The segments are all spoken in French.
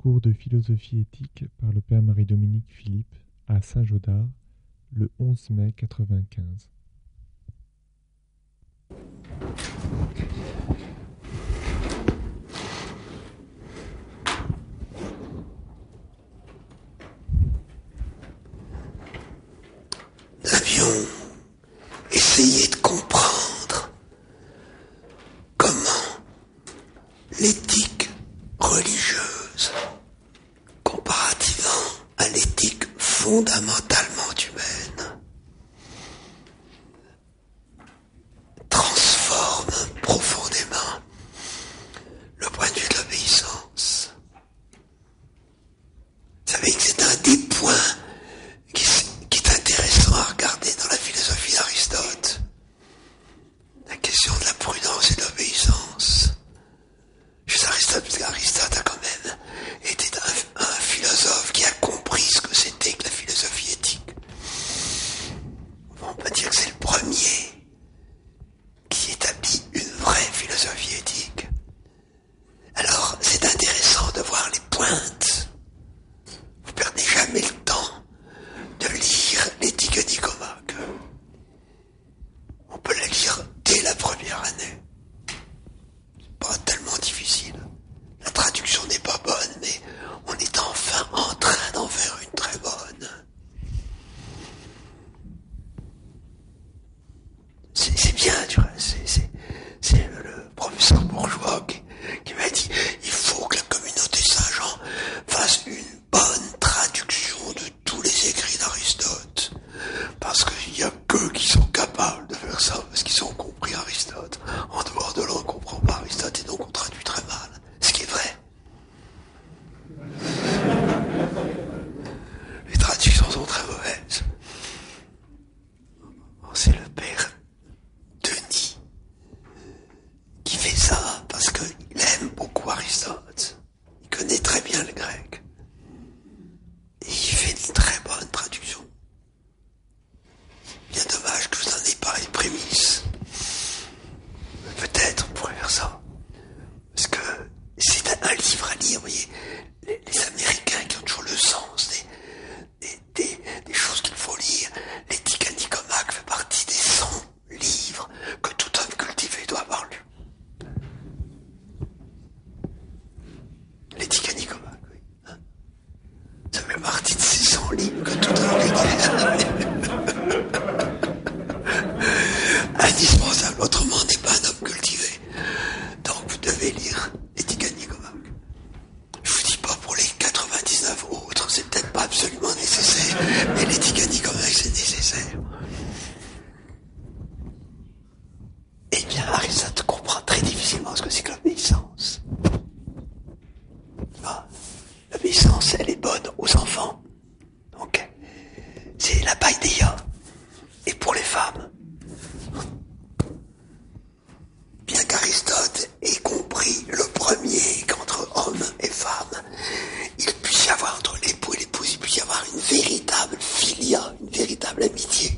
Cours de philosophie éthique par le père Marie-Dominique Philippe à Saint-Gaudard, le 11 mai 95. Nous avions essayé de comprendre comment l'éthique religieuse, comparativement à l'éthique fondamentalement humaine, transforme profondément le point de vue de l'obéissance. Vous savez que c'est un des points qui est intéressant à regarder dans la philosophie d'Aristote. La question de la prudence et de l'obéissance. Chez Aristote, parce qu'Aristote a quand même été un philosophe qui a compris ce que c'était que la philosophie éthique. On peut dire que c'est le premier qui établit une vraie philosophie éthique. Alors, c'est intéressant de voir les pointes. Vous perdez jamais le temps de lire l'éthique de Nicomaque. On peut la lire dès la première année. C'est pas tellement difficile. La traduction n'est pas bonne, mais on est enfin en train d'en faire une très bonne. C'est bien, tu vois, c'est le professeur Bourgeois qui m'a dit il faut que la communauté Saint-Jean fasse une bonne traduction de tous les écrits d'Aristote. Parce qu'il n'y a qu'eux qui sont capables de faire ça, parce qu'ils ont compris Aristote. En dehors de là, on ne comprend pas Aristote et donc on traduit très mal. Ce qui est vrai. Les traductions sont très mauvaises. C'est le père Denis qui fait ça parce qu'il aime beaucoup Aristote. Il connaît très bien le grec. Et il fait une très bonne traduction. Bien dommage que je vous en ai pas les prémices. Mais peut-être on pourrait faire ça. Parce que c'est un livre à lire, vous voyez. Les Américains qui ont toujours le sens des choses qu'il faut lire. L'éthique à Nicomaque fait partie des 100 livres que tout homme cultivé doit avoir lu. L'éthique à Nicomaque, oui. Hein, ça fait partie de ces 100 livres que tout homme cultivé. Indispensable, autrement on n'est pas un homme cultivé. Donc vous devez lire l'éthique à Nicomaque. Je vous dis pas pour les 99 autres, c'est peut-être pas absolument nécessaire, mais l'éthique à Nicomaque c'est nécessaire. Eh bien, Aristote comprend très difficilement ce que c'est que l'obéissance. Ah, l'obéissance, elle est bonne aux enfants. Donc, c'est la païdéia. Et pour les femmes. Bien qu'Aristote ait compris le premier qu'entre hommes et femmes, il puisse y avoir entre l'époux et l'épouse, il puisse y avoir une véritable philia, une véritable amitié.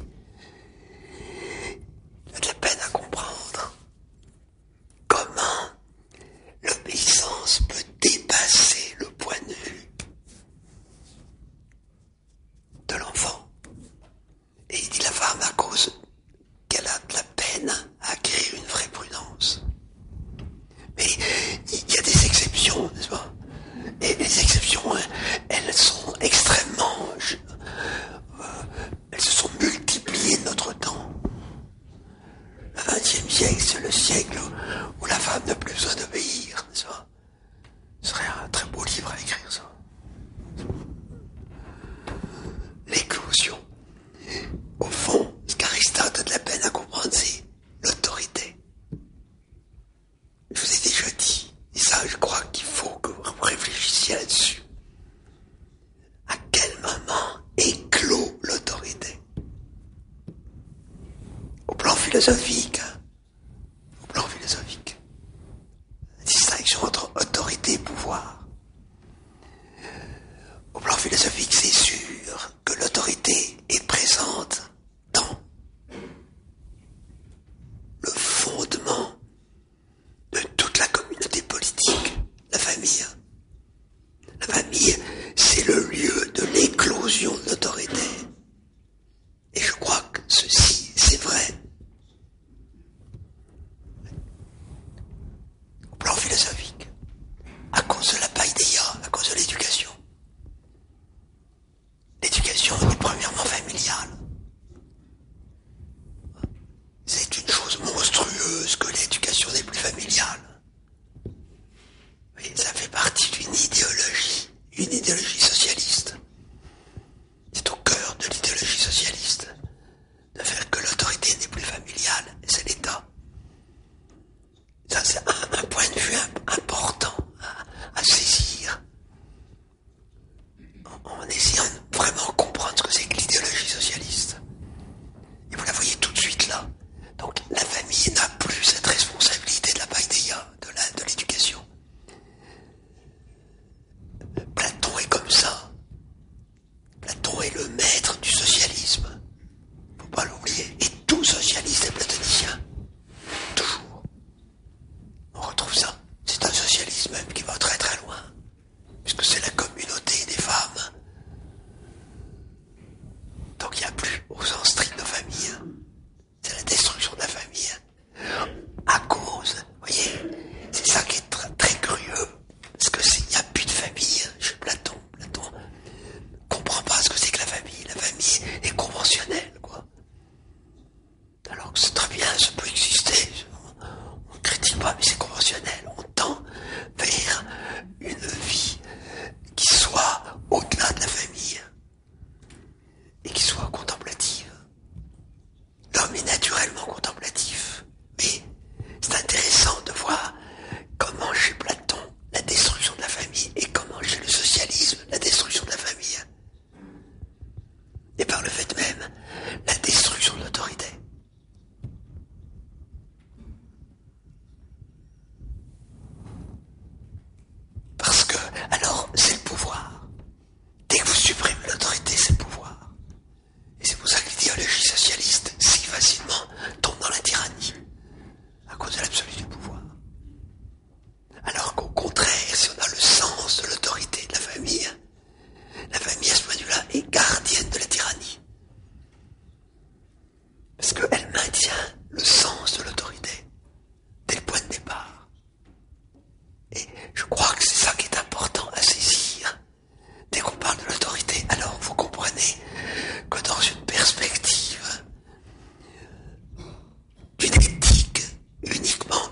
Il a de la peine à comprendre comment l'obéissance peut dépasser le point de vue de l'enfant. Et il dit la femme à cause qu'elle a de la peine à acquérir une vraie prudence. Mais il y a des exceptions, n'est-ce pas? Et les exceptions, elles sont extrêmement... elles se sont multipliées de notre temps. Le XXe siècle, c'est le siècle où la femme n'a plus besoin d'obéir, n'est-ce pas? Ce serait un très beau livre à écrire, ça. L'éclosion. Au fond, ce qu'Aristote a de la peine à comprendre, c'est l'autorité. Je vous ai déjà dit, et ça je crois qu'il faut que vous réfléchissiez là-dessus. À quel moment éclot l'autorité? Au plan philosophique, hein. Au plan philosophique. Si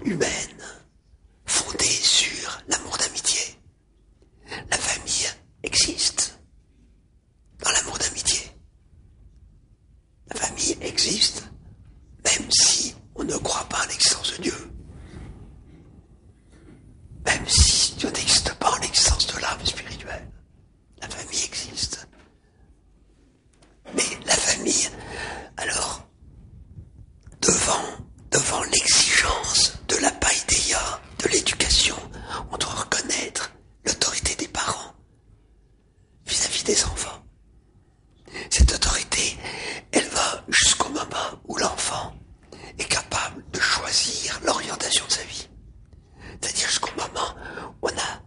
humaine, fondée sur l'amour d'amitié. La famille existe dans l'amour d'amitié. La famille existe même si on ne croit pas à l'existence de Dieu. Même si Dieu n'existe pas en l'existence de l'âme spirituelle. La famille existe. Mais la famille, alors, devant l'exigence de la païdéia, de l'éducation, on doit reconnaître l'autorité des parents vis-à-vis des enfants. Cette autorité, elle va jusqu'au moment où l'enfant est capable de choisir l'orientation de sa vie. C'est-à-dire jusqu'au moment où on a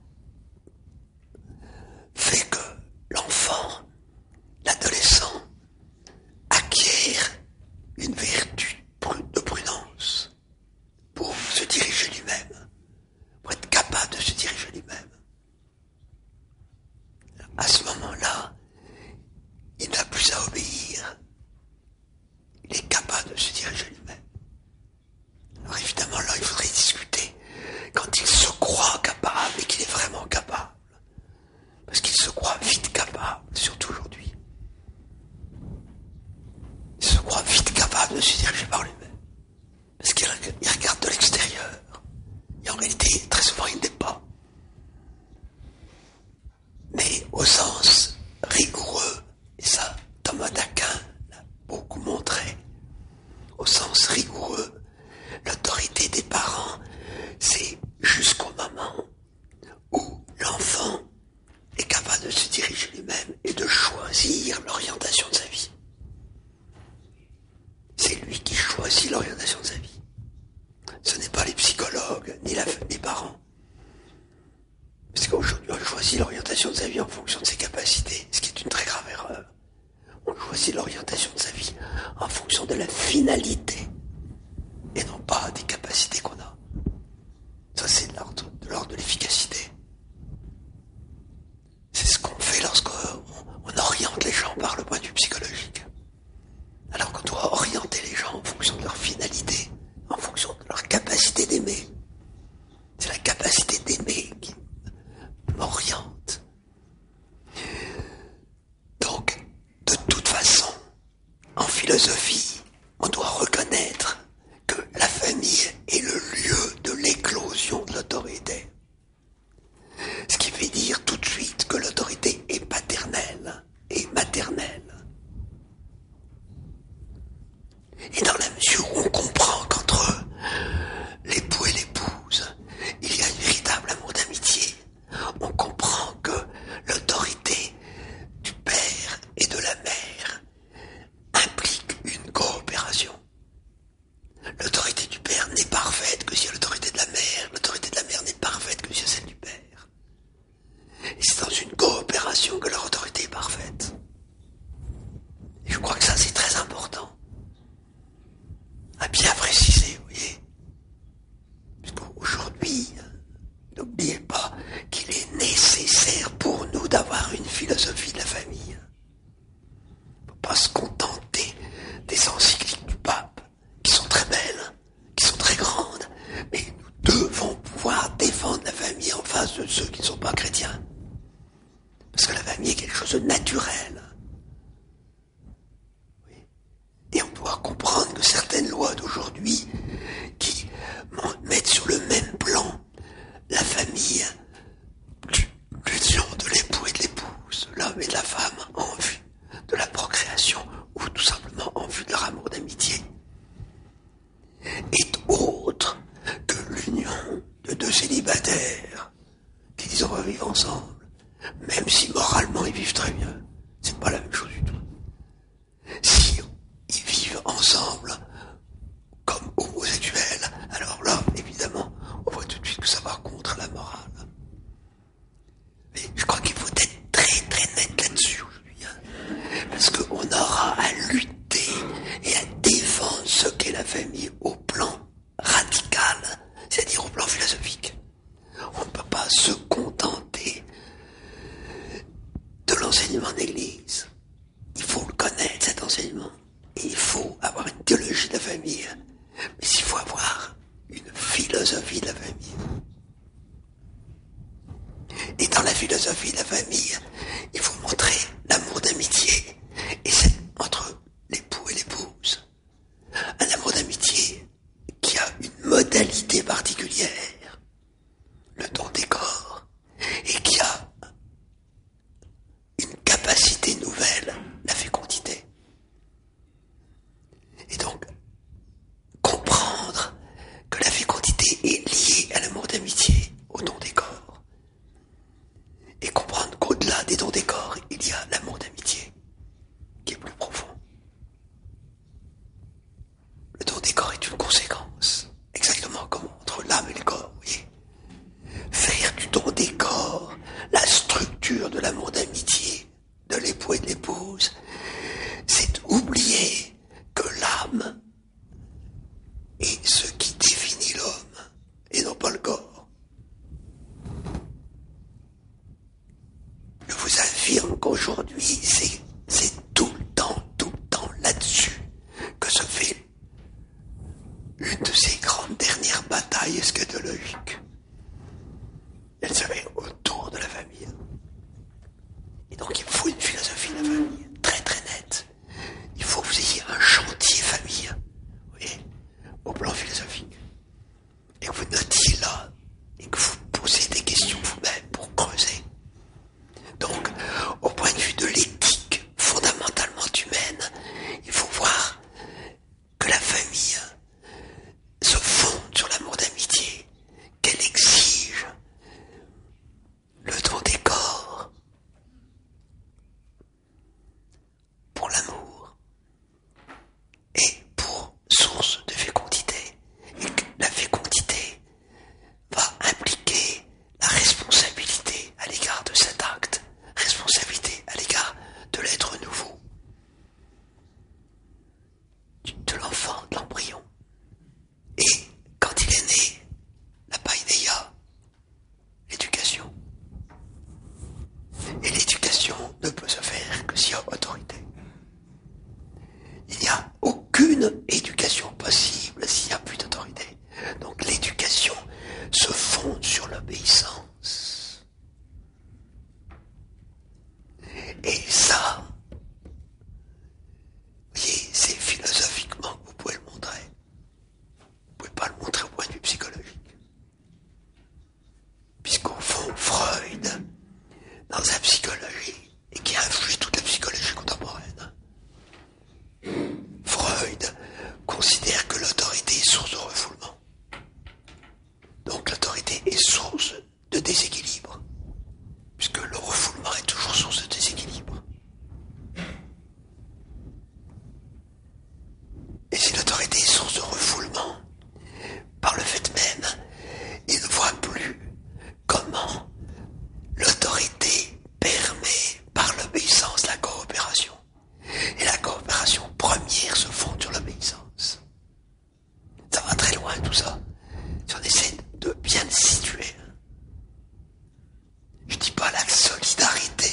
fait que l'enfant, l'adolescent, acquiert une vertu de prudence pour se diriger lui-même, pour être capable de se diriger lui-même. À ce moment-là, il n'a plus à obéir. Il est capable de se diriger lui-même. Alors évidemment, là, il faudrait discuter quand il se croit capable et qu'il est vraiment capable. Parce qu'il se croit vite capable, surtout aujourd'hui. Il se croit vite capable de se diriger par lui-même. Parce qu'il regarde de l'extérieur. Et en réalité, très souvent, il n'est pas. Mais au sens rigoureux, et ça, Thomas d'Aquin l'a beaucoup montré, au sens rigoureux, l'autorité des parents, c'est jusqu'au moment où l'enfant est capable de se diriger lui-même et de choisir l'orientation de sa vie. C'est lui qui choisit l'orientation de sa vie. Ce n'est pas les psychologues, ni les parents. Parce qu'aujourd'hui, on choisit l'orientation de sa vie en fonction de ses capacités, ce qui est une très grave erreur. On choisit l'orientation de sa vie en fonction de la finalité, et non pas des capacités qu'on a. Ça, c'est de l'ordre de l'efficacité. C'est ce qu'on fait lorsqu'on oriente les gens par le point de vue psychologique. Alors qu'on doit orienter les gens en fonction de leur finalité, en fonction de leur capacité d'aimer. C'est la capacité d'aimer qui m'oriente. Donc, de toute façon, en philosophie, on doit reconnaître que la famille est le lieu de l'éclosion de l'autorité. Ce qui veut dire tout de suite que l'autorité est paternelle et maternelle. Et dans la mesure où on comprend qu'entre l'époux et l'épouse, il y a un véritable amour d'amitié, on comprend que l'autorité du père et de la mère implique une coopération. L'autorité du père n'est parfaite que si l'autorité de la mère. L'autorité de la mère n'est parfaite que si celle du père. Et c'est dans une coopération que leur autorité est parfaite. Et je crois que ça, c'est très important à bien préciser, vous voyez. Parce qu'aujourd'hui, n'oubliez pas qu'il est nécessaire pour nous d'avoir une philosophie de la famille. On ne peut pas se contenter des encycliques du pape, qui sont très belles, qui sont très grandes, mais nous devons pouvoir défendre la famille en face de ceux qui ne sont pas chrétiens. Parce que la famille est quelque chose de naturel. Oui. Et on doit comprendre que certaines lois d'aujourd'hui qui mettent sur le même plan philosophie de la famille. Et dans la philosophie de la famille, il faut montrer l'amour d'amitié. Et c'est entre l'époux et l'épouse. Un amour d'amitié qui a une modalité particulière, le don des corps, et qui a une capacité nouvelle, la fécondité. Et donc, comprendre que la fécondité est liée à l'amour d'amitié, au don des corps. Et comprendre qu'au-delà des dons des corps, il y a l'amour d'amitié, qui est plus profond. Le don des corps est une conséquence, exactement comme entre l'âme et le corps, vous voyez. Faire du don des corps la structure de l'amour d'amitié de l'époux et de l'épouse, c'est oublier que l'âme est ce qui définit l'homme, et non pas le corps. Je vous affirme qu'aujourd'hui, c'est tout le temps là-dessus que se fait une de ces grandes dernières batailles eschatologiques. Elle se fait autour de la famille. Et donc il faut une philosophie de la famille très très nette. Il faut que vous ayez un chantier famille, vous voyez, au plan philosophique. Et que vous notiez là, et que vous posez des questions vous-même pour creuser. Donc, au point de vue de l'éthique fondamentalement humaine, il faut voir que la famille se fonde sur l'amour d'amitié, qu'elle exige le don des corps pour l'amour et pour source de fécondité. Et que la fécondité va impliquer la responsabilité à l'égard de cet acte, responsabilité à l'égard de l'être nouveau, de l'enfant, de l'embryon. Et quand il est né, la paideia, l'éducation. Et l'éducation ne peut se faire que s'il y a autorité. Il n'y a aucune éducation possible s'il n'y a plus d'autorité. Donc l'éducation se fonde sur l'obéissance. Et ça, vous voyez, c'est philosophiquement que vous pouvez le montrer. Vous ne pouvez pas le montrer au point de vue psychologique. Puisqu'au fond, Freud, dans sa psychologie, et qui a influé toute la psychologie contemporaine, Freud considère que l'autorité est source de refoulement. Donc l'autorité est source de déséquilibre, puisque le refoulement est toujours source de déséquilibre. Et si l'autorité est source de refoulement, par le fait même, il ne voit plus comment l'autorité permet par l'obéissance la coopération. Et la coopération première se fonde sur l'obéissance. Ça va très loin tout ça. Si on essaie de bien le situer. Je dis pas la solidarité.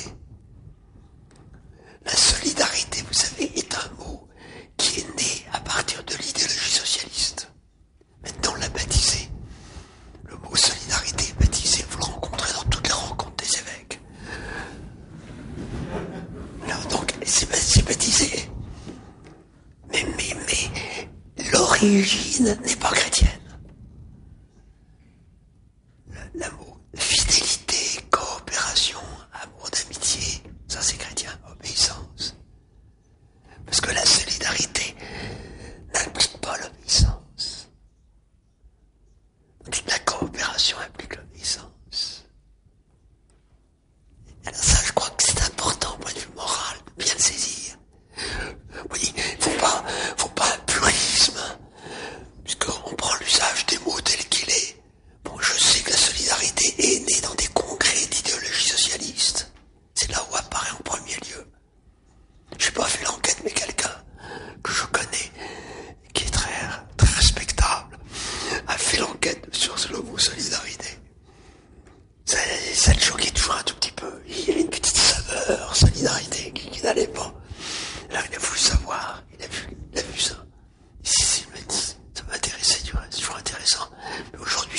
La solidarité, vous savez, est un mot qui est né à partir de l'idéologie socialiste. Maintenant, on l'a baptisé. Le mot solidarité est baptisé, vous le rencontrez dans toutes les rencontres des évêques. Alors donc, c'est baptisé. Mais l'origine n'est pas chrétienne. L'amour, fidélité, coopération, amour d'amitié, ça c'est chrétien, obéissance. Parce que la solidarité n'implique pas l'obéissance. La coopération implique l'obéissance. Alors ça, je crois que c'est important au point de vue moral, de bien le saisir. Oui, faut pas un purisme, puisqu'on prend l'usage des mots tel qu'il est. Bon, je sais que la solidarité est née dans des congrès d'idéologie socialiste. C'est là où apparaît en premier lieu. Je n'ai pas fait l'enquête, mais quelqu'un que je connais, qui est très, très respectable, a fait l'enquête sur le mot solidarité. Ça le choquait toujours un tout petit peu. Il y avait une petite saveur, solidarité, qui n'allait pas. Alors il a voulu savoir, il a vu ça. Il m'a dit, ça m'intéressait du reste, c'est toujours intéressant. Mais aujourd'hui,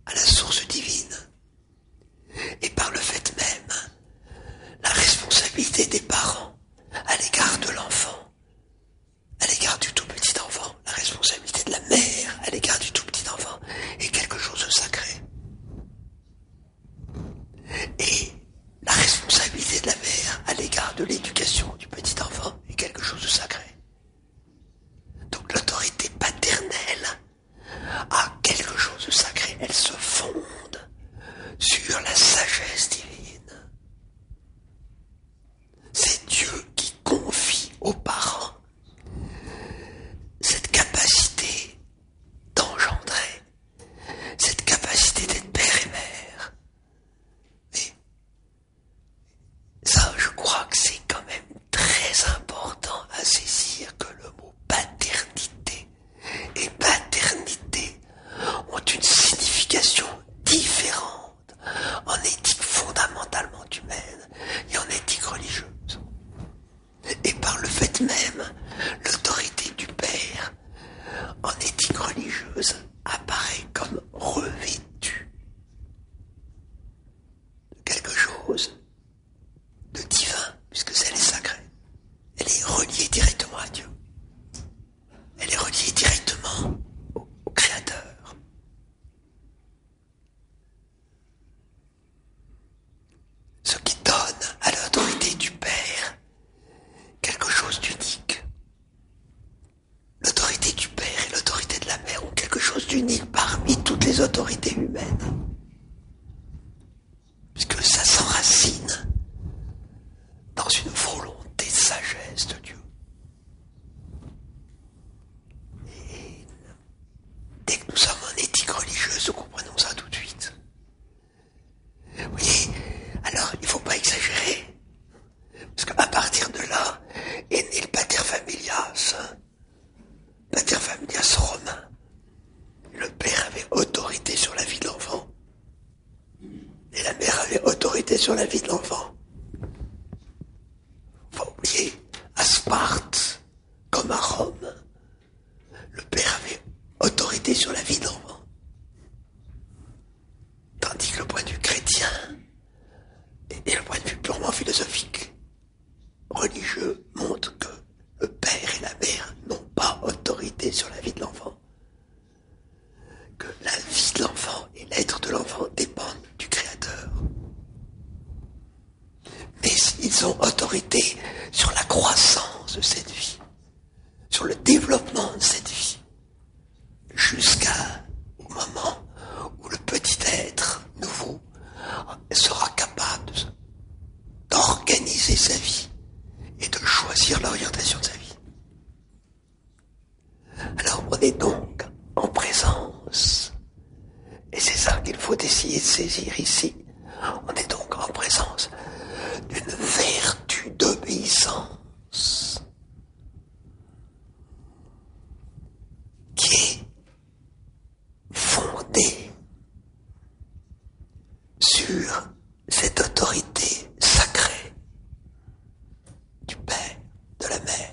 à la source divine. Et par le fait même, la responsabilité des parents à l'égard de l'enfant, à l'égard du tout petit enfant, la responsabilité de la mère à l'égard du tout petit enfant est quelque chose de sacré. Et la responsabilité de la mère à l'égard de l'éducation du petit enfant est quelque chose de sacré. Donc l'autorité paternelle a quelque chose de sacré. Elle se fonde sur la sagesse divine. C'est Dieu qui confie aux parents cette capacité d'engendrer, cette capacité d'être père et mère. Et ça, je crois que c'est quand même très important à saisir que le mot paternité et paternité ont une signification différente en éthique fondamentalement humaine et en éthique religieuse. Et par le fait même, l'autorité du père en éthique religieuse apparaît comme revêtue de quelque chose de divin, puisque elle est sacrée. Elle est reliée directement à Dieu. Elle est reliée directement au Créateur. Ce qui donne à l'autorité du Père quelque chose d'unique. L'autorité du Père et l'autorité de la Mère ont quelque chose d'unique parmi toutes les autorités humaines. Puisque ça s'enracine dans une volonté de sagesse de Dieu. Et dès que nous sommes en éthique religieuse, nous comprenons ça tout de suite. Vous voyez, alors il ne faut pas exagérer. Parce qu'à partir de là est né le pater familias. Pater familias romain. Le père avait autorité sur la vie de l'enfant. Et la mère avait autorité sur la vie de l'enfant. Faut pas oublier, à Sparte, comme à Rome, le père avait autorité sur la vie de l'enfant. Tandis que le point de vue chrétien et le point de vue purement philosophique, religieux, montre que le père et la mère n'ont pas autorité sur la vie de l'enfant. Que la vie de l'enfant et l'être de l'enfant dépendent du Créateur. Mais ils ont autorité sur la croissance de cette vie, sur le développement de cette vie, jusqu'au moment où le petit être nouveau sera capable d'organiser sa vie et de choisir l'orientation de sa vie. Alors on est donc en présence, et c'est ça qu'il faut essayer de saisir ici, on est donc en présence d'une vertu d'obéissance qui est fondée sur cette autorité sacrée du Père, de la Mère,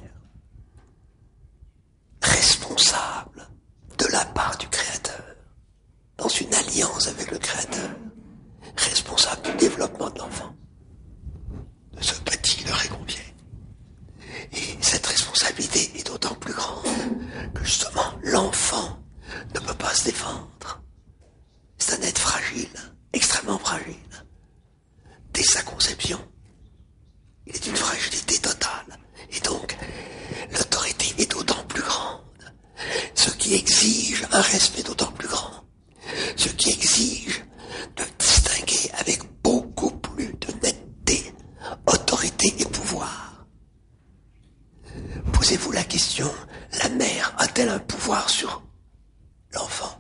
responsable de la part du Créateur, dans une alliance avec le Créateur, responsable du développement de l'enfant, de ce petit leur est confié. Et cette responsabilité est d'autant plus grande que justement l'enfant ne peut pas se défendre. C'est un être fragile, extrêmement fragile. Dès sa conception, il est d'une fragilité totale. Et donc, l'autorité est d'autant plus grande. Ce qui exige un respect d'autant plus grand. Ce qui exige de distinguer avec beaucoup plus de netteté autorité et pouvoir. Posez-vous la question, la mère a-t-elle un pouvoir sur l'enfant?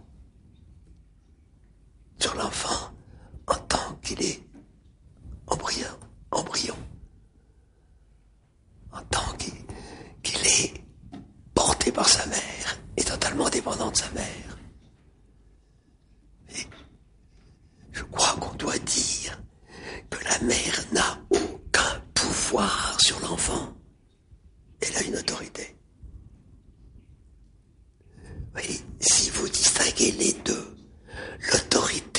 Sur l'enfant en tant qu'il est embryon, en tant qu'il est porté par sa mère et totalement dépendant de sa mère. Et je crois qu'on doit dire que la mère n'a aucun pouvoir sur l'enfant. Elle a une autorité. Oui, si vous distinguez les deux, l'autorité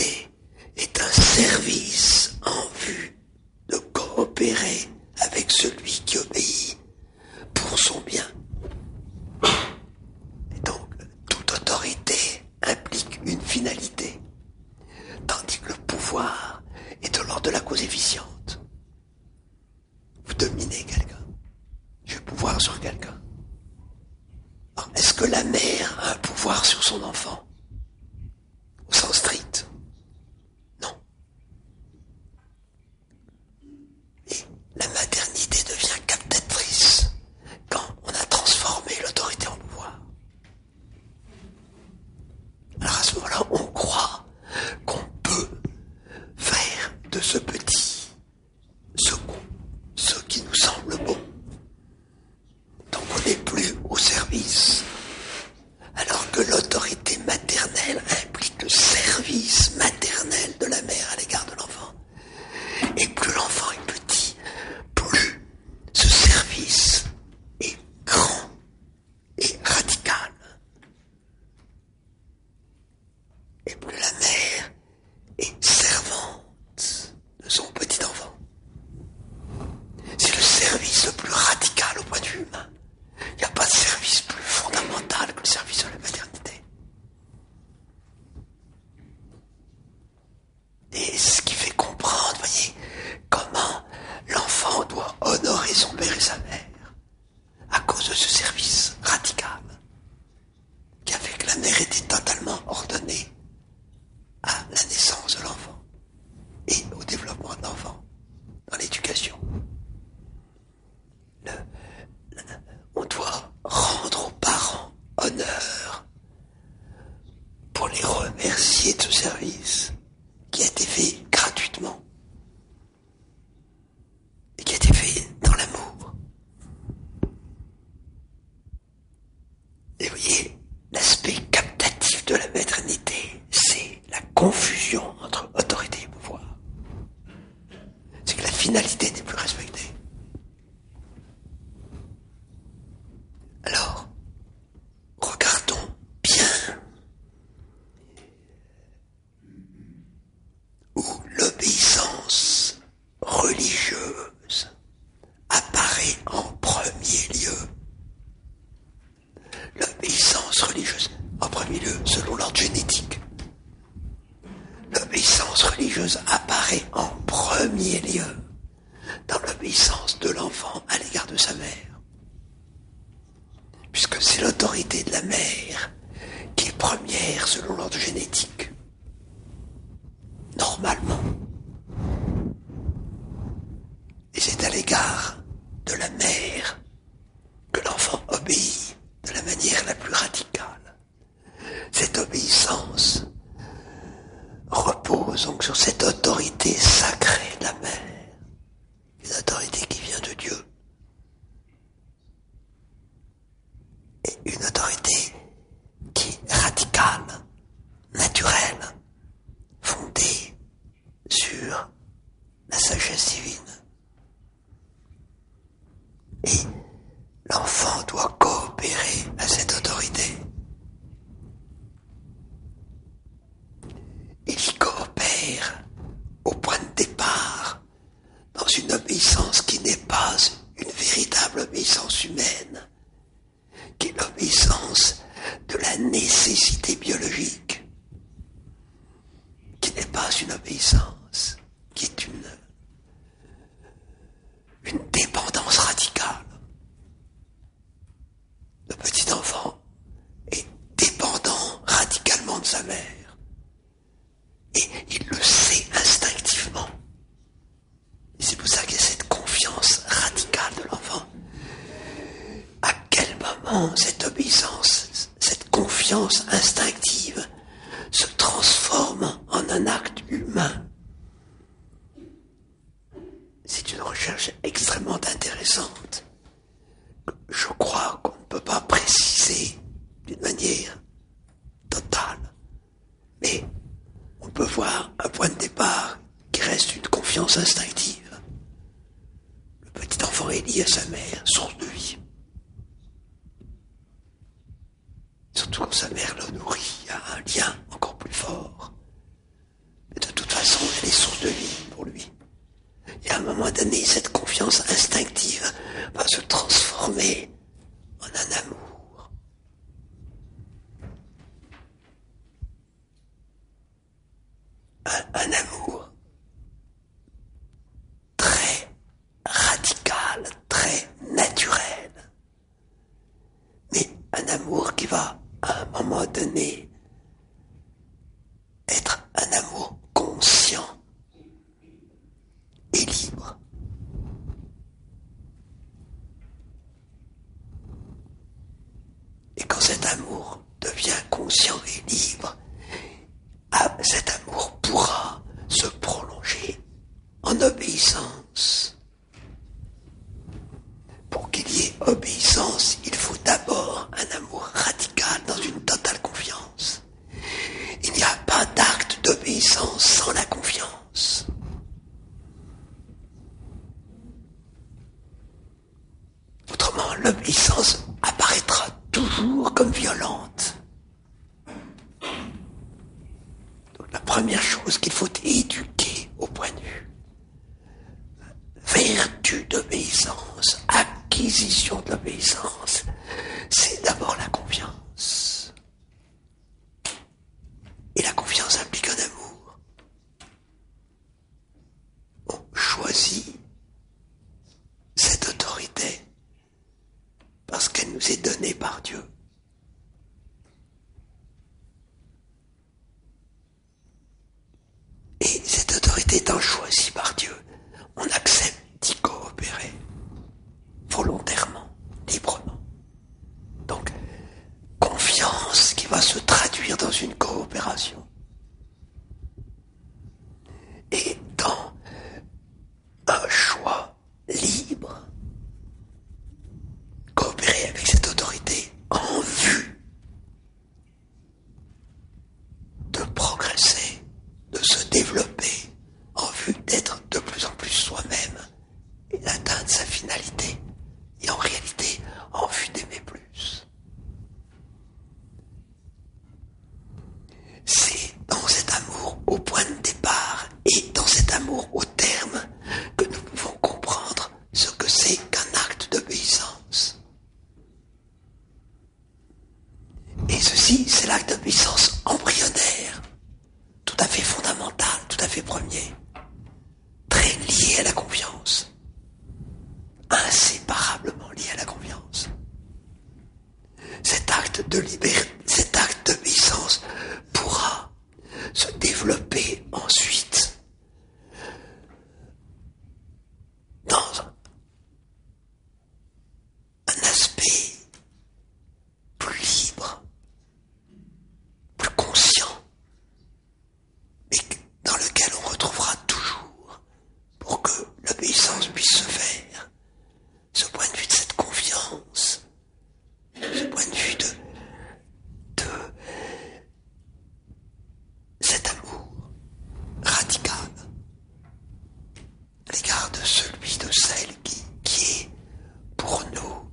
pouvoir est de l'ordre de la cause efficiente. Vous dominez quelqu'un. J'ai pouvoir sur quelqu'un. Alors, est-ce que la mère a un pouvoir sur son enfant? Au sens strict? Non. Et la maternité devient captatrice quand on a transformé l'autorité en pouvoir. Alors à ce moment-là, on croit qu'on peut faire de ce petit ce qui nous semble bon. Donc on n'est plus au service. Alors que l'autorité maternelle implique le service maternel de la mère à l'égard de l'enfant. Et plus l'enfant est petit, plus ce service est grand et radical. Et plus la mère est servante de son petit enfant. C'est le service le plus radical au point de vue humain. Il n'y a pas de service plus fondamental que le service de la maternité. Et ce qui fait comprendre, voyez, comment l'enfant doit honorer son père et sa mère à cause de ce service radical qui a fait que la mère était totalement ordonnée à la naissance de l'enfant et au développement de l'enfant dans l'éducation. On doit rendre aux parents honneur pour les remercier de ce service qui a été fait gratuitement et qui a été fait dans l'amour. Et vous voyez, l'aspect captatif de la maternité, c'est la confusion entre autorité et pouvoir. C'est que la finalité n'est plus respectée. Alors, regardons bien où l'obéissance religieuse apparaît en premier lieu. L'obéissance religieuse, en premier lieu, selon l'ordre génétique. L'obéissance religieuse apparaît en premier lieu dans l'obéissance de l'enfant à l'égard de sa mère. Puisque c'est l'autorité de la mère qui est première selon l'ordre génétique. Normalement. Et c'est à l'égard de la mère que l'enfant obéit de la manière la plus radicale. Cette obéissance repose donc sur cette autorité sacrée de la mère, une autorité qui vient de Dieu. Et une autorité qui est radicale, naturelle, fondée sur la sagesse divine. Et l'enfant doit coopérer à cette autorité. Il y coopère au point de départ dans une obéissance qui n'est pas une véritable obéissance humaine, qui est l'obéissance de la nécessité biologique, qui n'est pas une obéissance, qui est une dépendance radicale. Le petit enfant est dépendant radicalement de sa mère, et il le sait instinctivement. Et c'est pour ça qu'il y a cette confiance radicale de l'enfant. À quel moment cette obéissance, cette confiance instinctive se transforme en un acte humain? C'est une recherche extrêmement intéressante. Je crois qu'on ne peut pas préciser d'une manière totale. Mais on peut voir un point de départ qui reste une confiance instinctive. Le petit enfant est lié à sa mère, source de vie. Surtout quand sa mère le nourrit, il y a un lien encore plus fort. Mais de toute façon, elle est source de vie pour lui. Et à un moment donné, cette confiance instinctive va se transformer en un amour. Un amour un amour qui va, à un moment donné, être un amour conscient et libre. Et quand cet amour devient conscient et libre, cet amour pourra se prolonger en obéissance. Pour qu'il y ait obéissance, il faut d'abord un amour radical dans une totale confiance. Il n'y a pas d'acte d'obéissance sans la confiance. Autrement, l'obéissance apparaîtra toujours comme violente. Donc, la première chose qu'il faut éduquer au point de vue vertu d'obéissance, acquisition de l'obéissance, c'est d'abord la confiance. Et la confiance implique un amour. On choisit cette autorité parce qu'elle nous est donnée par Dieu. Et cette autorité étant choisie par Dieu, on accepte d'y coopérer volontairement, librement. Donc, confiance qui va se traduire dans une coopération. Et dans un choix libre, coopérer avec cette autorité en vue de progresser, de se développer, en vue d'être de plus en plus soi-même et d'atteindre sa finalité, et en réalité en vue d'aimer plus. C'est dans cet amour au point de départ et dans cet amour au terme que nous pouvons comprendre ce que c'est qu'un acte d'obéissance. Et ceci, c'est l'acte d'obéissance embryonnaire, tout à fait fondamental, tout à fait premier, très lié à la confiance, inséparablement lié à la confiance. Cet acte de liberté, cet acte d'obéissance pourra se développer ensuite dans un aspect plus libre, plus conscient, mais dans lequel on retrouvera toujours, pour que l'obéissance puisse se faire, ce point de vue de cette confiance, ce point de vue de cet amour radical à l'égard de celui, de celle qui est pour nous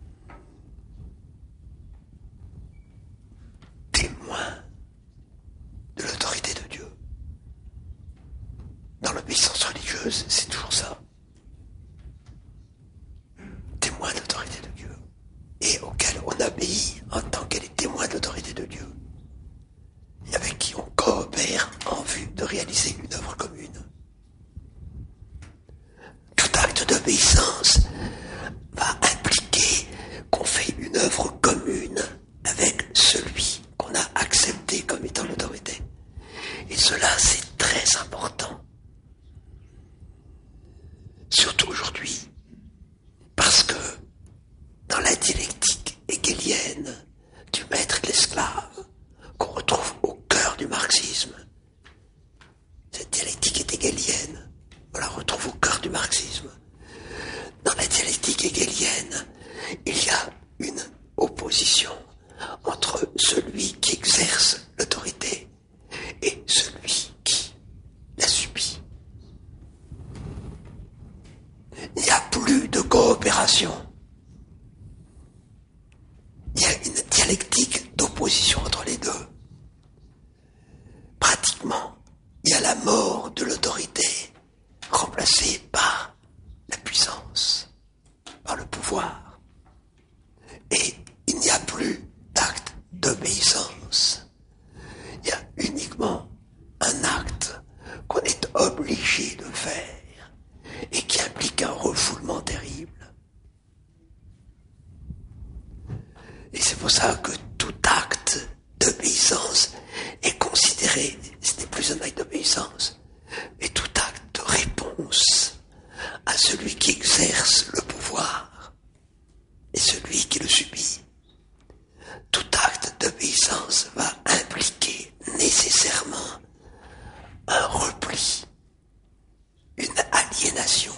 témoin de l'autorité de Dieu. Dans l'obéissance religieuse, c'est toujours ça. Témoin de l'autorité de Dieu. Et auquel on obéit en tant qu'elle est témoin de l'autorité de Dieu. Et avec qui on coopère en vue de réaliser une œuvre commune. Tout acte d'obéissance va impliquer qu'on fait une œuvre commune avec celui qu'on a accepté comme étant l'autorité. Et cela, c'est très important. Surtout aujourd'hui. Parce que dans la dialectique hegelienne du maître et de l'esclave, qu'on retrouve au cœur du marxisme, cette dialectique est hegelienne, on la retrouve au cœur du marxisme. Dans la dialectique hegelienne, il y a une opposition entre celui qui exerce l'autorité et celui qui la subit. Il n'y a plus de coopération. Il y a une dialectique d'opposition entre les deux. Pratiquement, il y a la mort de l'autorité remplacée par la puissance, par le pouvoir. Et il n'y a plus d'acte d'obéissance. Il y a uniquement un acte qu'on est obligé de faire et qui implique un refoulement terrible. Et c'est pour ça d'obéissance est tout acte de réponse à celui qui exerce le pouvoir et celui qui le subit. Tout acte d'obéissance va impliquer nécessairement un repli, une aliénation.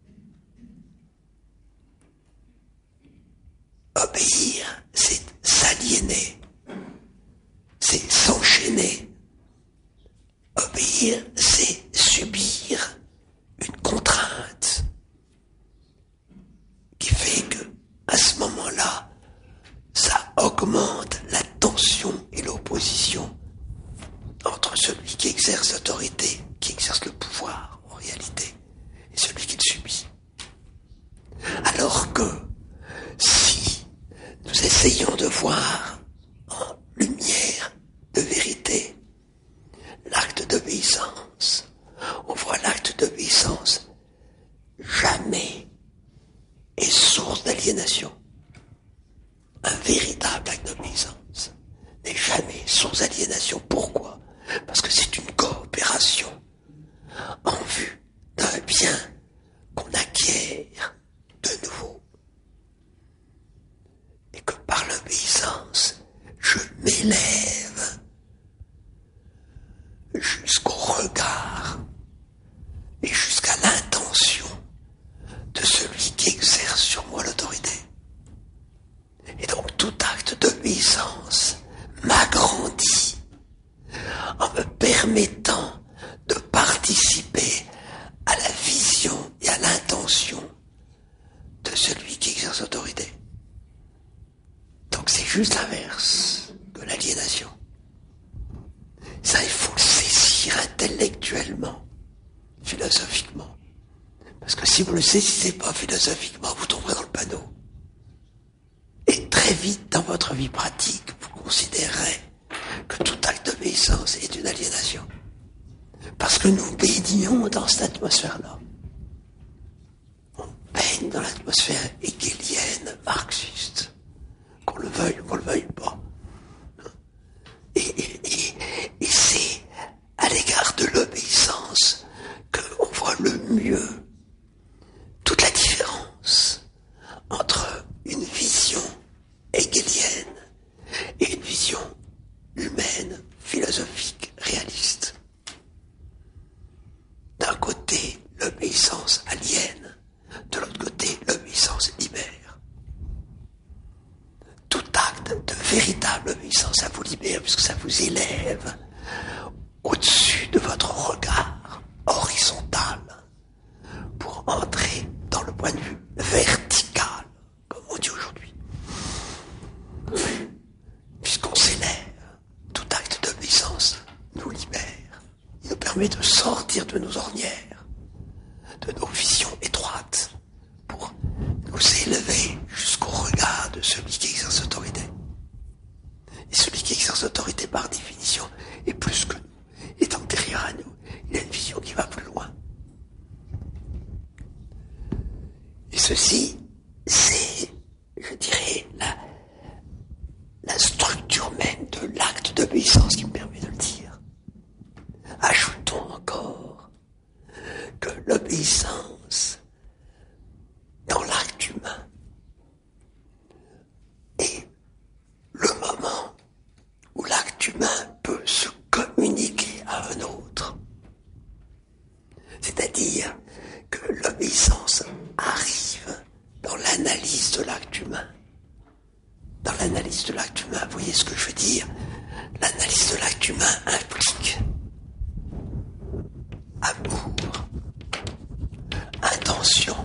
Obéir, c'est s'aliéner, c'est s'enchaîner. Obéir, c'est subir une contrainte qui fait que, à ce moment-là, ça augmente la tension et l'opposition entre celui qui exerce l'autorité, qui exerce le pouvoir en réalité, et celui qui le subit. Alors que si nous essayons de voir en lumière de vérité l'acte d'obéissance, on voit l'acte d'obéissance jamais est source d'aliénation. Un véritable acte d'obéissance n'est jamais source d'aliénation. Pourquoi ? Parce que c'est une coopération en vue d'un bien qu'on acquiert de nouveau. Et que par l'obéissance, je m'élève jusqu'au regard et jusqu'à l'intention de celui qui exerce sur moi l'autorité. Et donc tout acte d'obéissance m'agrandit en me permettant de participer à la vision et à l'intention de celui qui exerce l'autorité. Donc c'est juste l'inverse de l'aliénation. Ça, il faut le saisir intellectuellement, philosophiquement. Parce que si vous ne le saisissez pas philosophiquement, vous tomberez dans le panneau. Et très vite, dans votre vie pratique, vous considérerez que tout acte d'obéissance est une aliénation. Parce que nous baignons dans cette atmosphère-là. On baigne dans l'atmosphère hegelienne, marxiste. Qu'on le veuille ou qu'on le veuille pas. Et c'est à l'égard de l'obéissance qu'on voit le mieux toute la différence entre une vision hegelienne et une vision humaine, philosophique, réaliste. D'un côté, l'obéissance aliène, de l'autre côté, l'obéissance libère. Tout acte de véritable obéissance, ça vous libère puisque ça vous élève au-dessus de votre regard horizontal pour entrer dans le point de vue vertical, comme on dit aujourd'hui. Puisqu'on s'élève, tout acte d'obéissance nous libère. Il nous permet de sortir de nos ornières, de nos visions étroites, pour nous élever jusqu'au regard de celui qui exerce l'autorité. Et celui qui exerce l'autorité, par définition, est plus que nous, est antérieur à nous. Il a une vision qui va plus loin. Et ceci, c'est, je dirais, la structure même de l'acte d'obéissance qui me permet de le dire. Ajoutons encore que l'obéissance dans l'acte humain est le moment où l'acte humain peut se communiquer à un autre. C'est-à-dire que l'obéissance arrive dans l'analyse de l'acte humain. Dans l'analyse de l'acte humain, vous voyez ce que je veux dire ? L'analyse de l'acte humain implique amour, intention.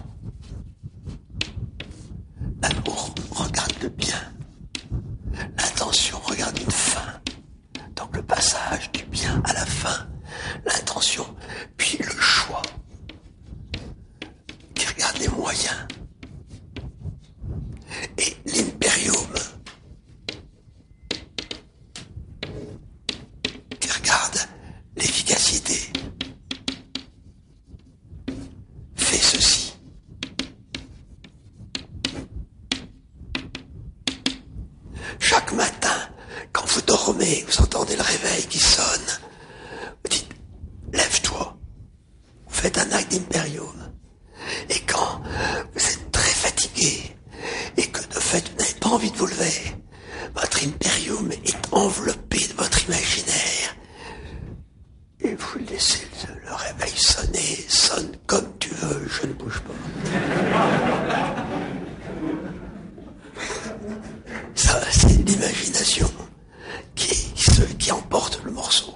L'amour regarde le bien. L'intention regarde une fin. Donc le passage du bien à la fin, l'intention, puis le choix qui regarde les moyens. Et l'impérium qui regarde l'efficacité. Fais ceci. Chaque matin, quand vous dormez, vous entendez le réveil qui sonne. Vous dites, lève faites un acte d'impérium. Et quand vous êtes très fatigué et que de fait vous n'avez pas envie de vous lever, votre impérium est enveloppé de votre imaginaire et vous laissez le réveil sonner, sonne comme tu veux, je ne bouge pas. Ça, c'est l'imagination qui emporte le morceau.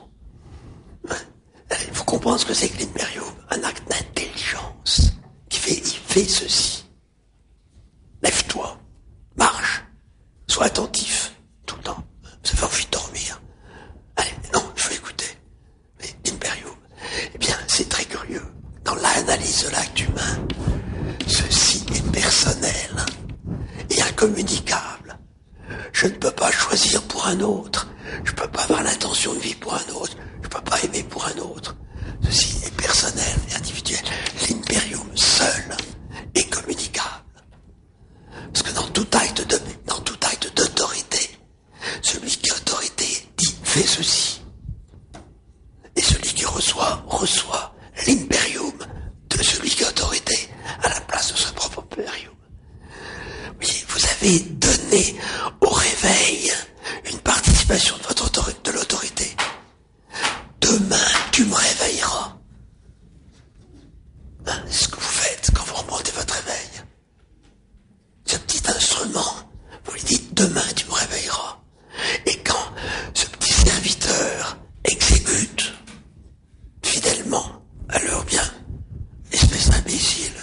Il faut comprendre ce que c'est que l'impérium, un acte d'intelligence il fait ceci. Lève-toi, marche, sois attentif tout le temps. Ça fait envie de dormir. Allez, non, il faut écouter. Mais l'impérium, eh bien, c'est très curieux. Dans l'analyse de l'acte humain, ceci est personnel et incommunicable. Je ne peux pas choisir pour un autre. Je ne peux pas avoir l'intention de vivre pour un autre. Je ne peux pas aimer pour un autre. Ceci est personnel et individuel. L'impérium seul est communicable. Parce que dans tout acte d'autorité, celui qui a autorité dit « fais ceci ». Et celui qui reçoit l'impérium de celui qui a autorité à la place de son propre impérium. Oui, vous avez donné au réveil une participation de l'autorité. Demain, tu me réveilleras. C'est ce que vous faites quand vous remontez votre réveil. Ce petit instrument, vous lui dites demain tu me réveilleras. Et quand ce petit serviteur exécute fidèlement, alors bien, espèce d'imbécile.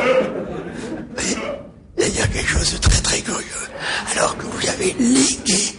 Mais il y a quelque chose de très très curieux. Alors que vous lui avez légué